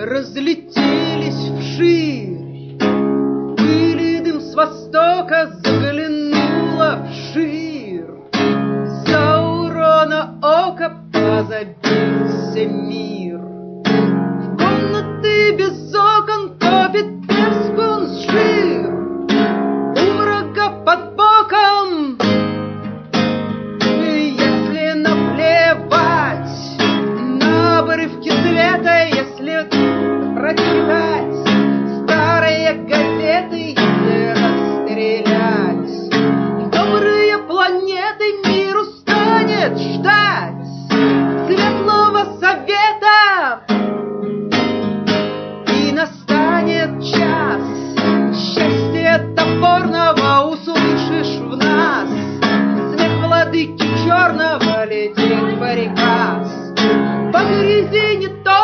разлетелись вширь. Пыль и дым с востока заглянула вширь. Заурона ока позабился мир. В комнаты без окон топит пескун жир. У врага под боком. И если наплевать на обрывки света, если прочитать старые газеты, если расстрелять добрые планеты, мир устанет ждать светлого совета. И настанет час счастья топорного, услышишь в нас смех владыки черного, летит приказ. По грязи не то